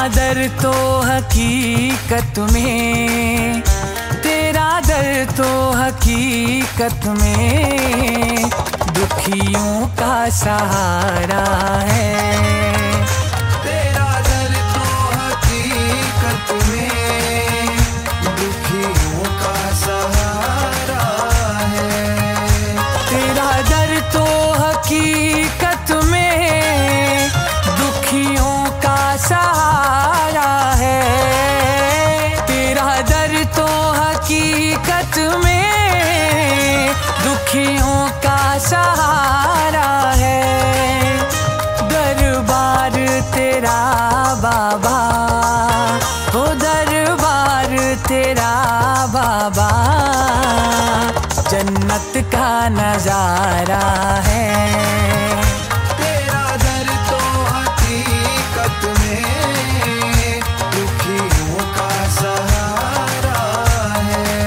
दर तो हकीकत में, तेरा दर तो हकीकत में दुखियों का सहारा है। तेरा दर तो हकीकत में दुखियों का सहारा है। तेरा दर तो हकीकत में दुखियों का सहारा है। तेरा दर तो हकीकत में दुखियों का सहारा है। दरबार तेरा बाबा, ओ दरबार तेरा बाबा जन्नत का नजारा है। तेरा दर तो हकीकत में दुखियों का सहारा है।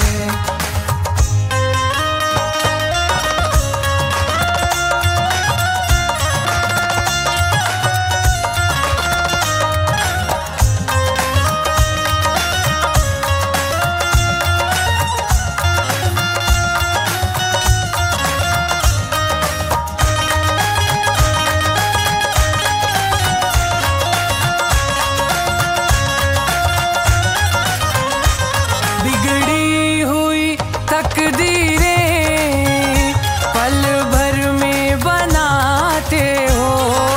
बिगड़ी हुई तकदीरें पल भर में बनाते हो।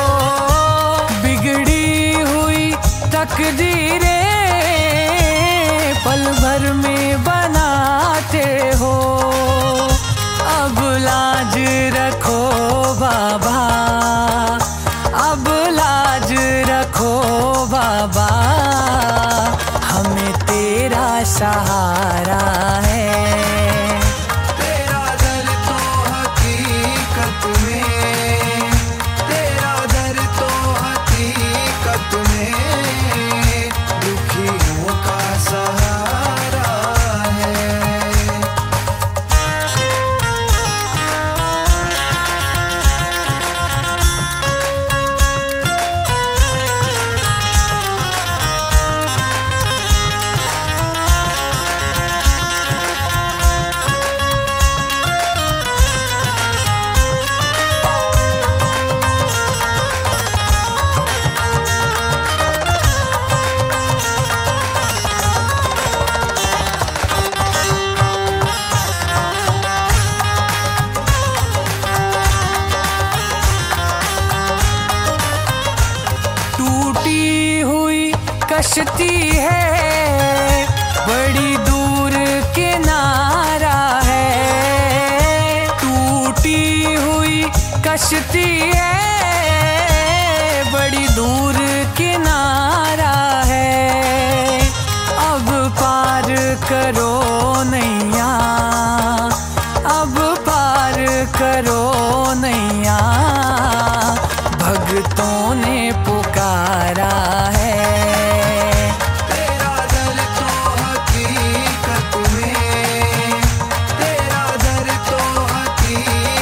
बिगड़ी हुई तकदीरें पल भर में बनाते हो। अब लाज रखो बाबा, अब लाज रखो बाबा हमें तेरा सहारा है। तेरा दर तो हकीकत में, तेरा दर तो हकीकत में दुखियों का सहारा है। टूटी हुई कश्ती है बड़ी दूर के